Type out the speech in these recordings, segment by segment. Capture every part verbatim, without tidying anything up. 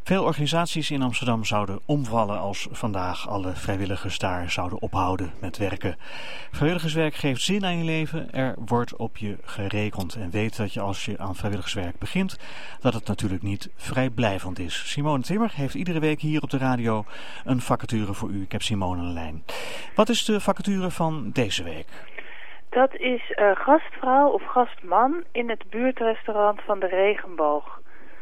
Veel organisaties in Amsterdam zouden omvallen als vandaag alle vrijwilligers daar zouden ophouden met werken. Vrijwilligerswerk geeft zin aan je leven. Er wordt op je gerekend en weet dat je als je aan vrijwilligerswerk begint, dat het natuurlijk niet vrijblijvend is. Simone Timmer heeft iedere week hier op de radio een vacature voor u. Ik heb Simone aan de lijn. Wat is de vacature van deze week? Dat is uh, gastvrouw of gastman in het buurtrestaurant van de Regenboog.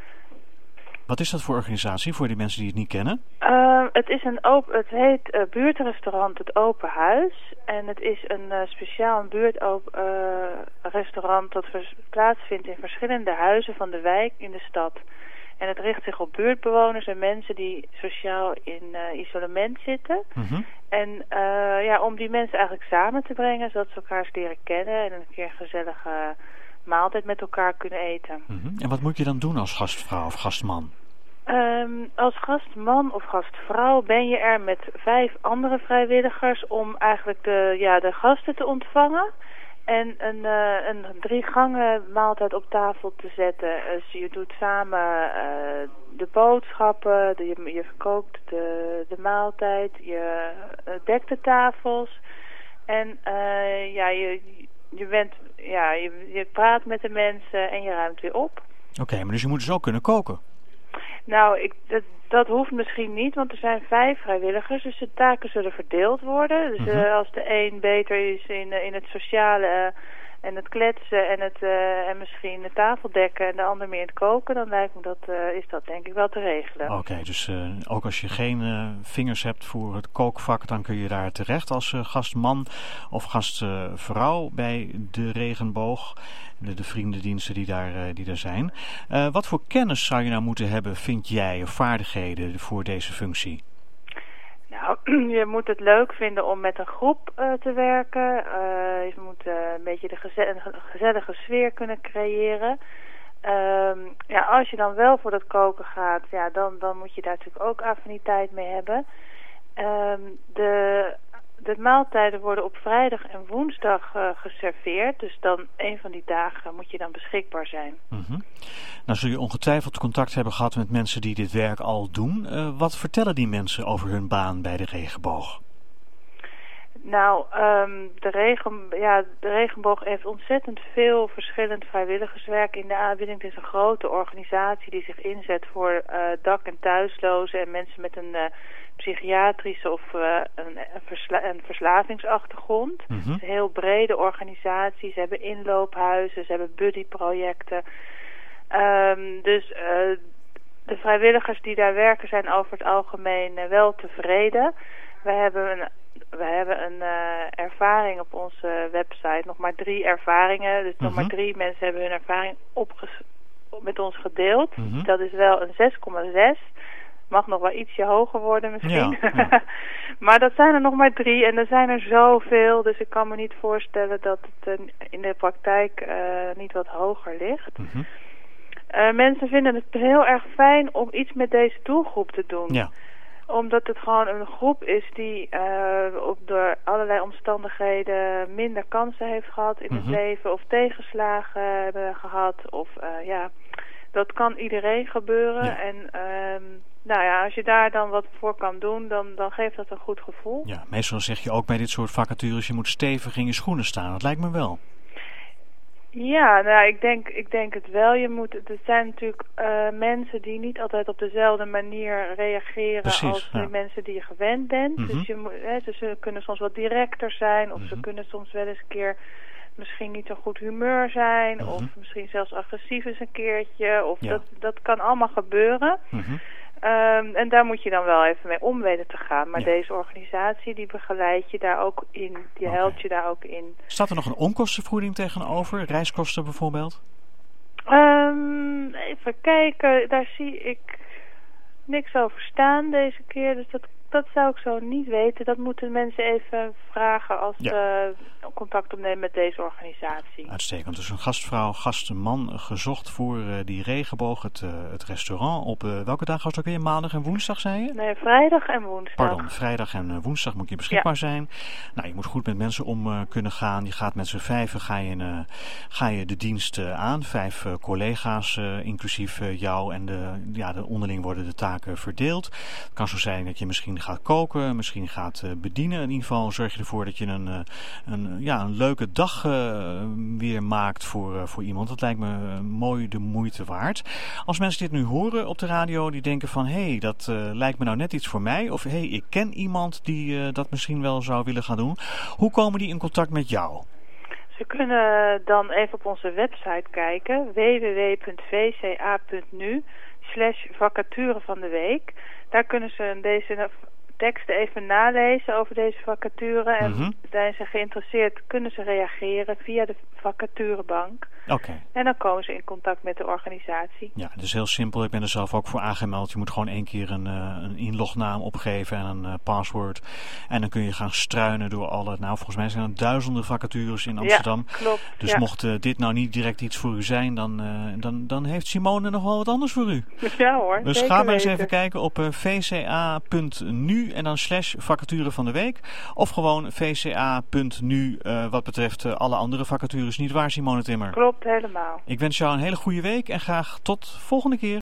Wat is dat voor organisatie, voor die mensen die het niet kennen? Uh, het, is een open, het heet uh, buurtrestaurant Het Open Huis. En het is een uh, speciaal buurtrestaurant uh, dat vers- plaatsvindt in verschillende huizen van de wijk in de stad. En het richt zich op buurtbewoners en mensen die sociaal in uh, isolement zitten. Mm-hmm. En uh, ja, om die mensen eigenlijk samen te brengen, zodat ze elkaar eens leren kennen en een keer een gezellige maaltijd met elkaar kunnen eten. Mm-hmm. En wat moet je dan doen als gastvrouw of gastman? Um, als gastman of gastvrouw ben je er met vijf andere vrijwilligers om eigenlijk de, ja, de gasten te ontvangen en een, uh, een drie gangen maaltijd op tafel te zetten. Dus je doet samen uh, de boodschappen, de, je, je verkoopt de, de maaltijd, je uh, dekt de tafels en uh, ja, je, je, bent, ja, je, je praat met de mensen en je ruimt weer op. Oké, okay, maar dus je moet dus ook kunnen koken? Nou, ik, dat, dat hoeft misschien niet, want er zijn vijf vrijwilligers, dus de taken zullen verdeeld worden. Dus Mm-hmm. uh, als de een beter is in, uh, in het sociale uh, en het kletsen en, het, uh, en misschien de tafel dekken en de ander meer in het koken, dan lijkt me dat, uh, is dat denk ik wel te regelen. Oké, okay, dus uh, ook als je geen uh, vingers hebt voor het kookvak, dan kun je daar terecht als uh, gastman of gastvrouw uh, bij de Regenboog. De, de vriendendiensten die daar, uh, die daar zijn. Uh, wat voor kennis zou je nou moeten hebben, vind jij, of vaardigheden voor deze functie? Nou, je moet het leuk vinden om met een groep uh, te werken. Uh, je moet uh, een beetje de geze- een gezellige sfeer kunnen creëren. Um, ja, als je dan wel voor dat koken gaat, ja, dan, dan moet je daar natuurlijk ook affiniteit mee hebben. Um, de... De maaltijden worden op vrijdag en woensdag uh, geserveerd. Dus dan een van die dagen moet je dan beschikbaar zijn. Mm-hmm. Nou zul je ongetwijfeld contact hebben gehad met mensen die dit werk al doen. Uh, wat vertellen die mensen over hun baan bij de Regenboog? Nou, um, de, regen, ja, de Regenboog heeft ontzettend veel verschillend vrijwilligerswerk in de aanbieding. Het is een grote organisatie die zich inzet voor uh, dak- en thuislozen en mensen met een uh, psychiatrische of uh, een, een, versla- een verslavingsachtergrond. Mm-hmm. Het is een heel brede organisatie. Ze hebben inloophuizen, ze hebben buddyprojecten. Um, dus uh, de vrijwilligers die daar werken zijn over het algemeen uh, wel tevreden. We hebben een We hebben een uh, ervaring op onze website, nog maar drie ervaringen. Dus mm-hmm. nog maar drie mensen hebben hun ervaring opges- met ons gedeeld. Mm-hmm. Dat is wel een zes komma zes. Mag nog wel ietsje hoger worden misschien. Ja, ja. Maar dat zijn er nog maar drie en er zijn er zoveel. Dus ik kan me niet voorstellen dat het uh, in de praktijk uh, niet wat hoger ligt. Mm-hmm. Uh, mensen vinden het heel erg fijn om iets met deze doelgroep te doen. Ja. Omdat het gewoon een groep is die uh, op door allerlei omstandigheden minder kansen heeft gehad in Mm-hmm. het leven. Of tegenslagen hebben gehad. Of uh, ja, dat kan iedereen gebeuren. Ja. En um, nou ja, als je daar dan wat voor kan doen, dan, dan geeft dat een goed gevoel. Ja, meestal zeg je ook bij dit soort vacatures, je moet stevig in je schoenen staan. Dat lijkt me wel. Ja, nou, ik denk, ik denk het wel. Je moet, er zijn natuurlijk uh, mensen die niet altijd op dezelfde manier reageren. Precies, als ja. de mensen die je gewend bent. Mm-hmm. Dus, je moet, hè, dus ze kunnen soms wat directer zijn. Of Mm-hmm. ze kunnen soms wel eens een keer misschien niet zo goed humeur zijn. Mm-hmm. Of misschien zelfs agressief eens een keertje. Of Ja. dat, dat kan allemaal gebeuren. Mm-hmm. Um, en daar moet je dan wel even mee om weten te gaan. Maar Ja. deze organisatie die begeleidt je daar ook in. Die Okay. helpt je daar ook in. Staat er nog een onkostenvergoeding tegenover? Reiskosten bijvoorbeeld? Um, even kijken, daar zie ik niks over staan deze keer. Dus dat, dat zou ik zo niet weten. Dat moeten mensen even vragen als Ja. ze contact opnemen met deze organisatie. Uitstekend. Dus een gastvrouw, gastman gezocht voor uh, die regenboog, het, uh, het restaurant. Op uh, welke dag was het ook weer? Maandag en woensdag, zei je? Nee, vrijdag en woensdag. Pardon, vrijdag en uh, woensdag moet je beschikbaar ja. zijn. Nou, je moet goed met mensen om uh, kunnen gaan. Je gaat met z'n vijven, ga je, uh, ga je de dienst uh, aan. Vijf uh, collega's, uh, inclusief uh, jou en de, ja, de onderling worden de taken verdeeld. Het kan zo zijn dat je misschien gaat koken, misschien gaat uh, bedienen. In ieder geval zorg je ervoor dat je een, uh, een, ja, een leuke dag uh, weer maakt voor, uh, voor iemand. Dat lijkt me uh, mooi de moeite waard. Als mensen dit nu horen op de radio, die denken van, hé, hey, dat uh, lijkt me nou net iets voor mij. Of hé, hey, ik ken iemand die uh, dat misschien wel zou willen gaan doen. Hoe komen die in contact met jou? Ze kunnen dan even op onze website kijken. w w w punt v c a punt n u slash vacature van de week. Daar kunnen ze deze teksten even nalezen over deze vacature. En mm-hmm. zijn ze geïnteresseerd, kunnen ze reageren via de vacaturebank. Oké. Okay. En dan komen ze in contact met de organisatie. Ja, het is heel simpel. Ik ben er zelf ook voor aangemeld. Je moet gewoon één keer een, uh, een inlognaam opgeven en een uh, paswoord. En dan kun je gaan struinen door alle... Nou, volgens mij zijn er duizenden vacatures in Amsterdam. Ja, klopt. Dus ja. mocht uh, dit nou niet direct iets voor u zijn, dan, uh, dan, dan heeft Simone nog wel wat anders voor u. Ja hoor, Dus zeker ga maar eens weten. even kijken op uh, v c a punt n u en dan slash vacature van de week. Of gewoon v c a punt n u uh, wat betreft uh, alle andere vacatures. Niet waar, Simone Timmer? Klopt, helemaal. Ik wens jou een hele goede week en graag tot volgende keer.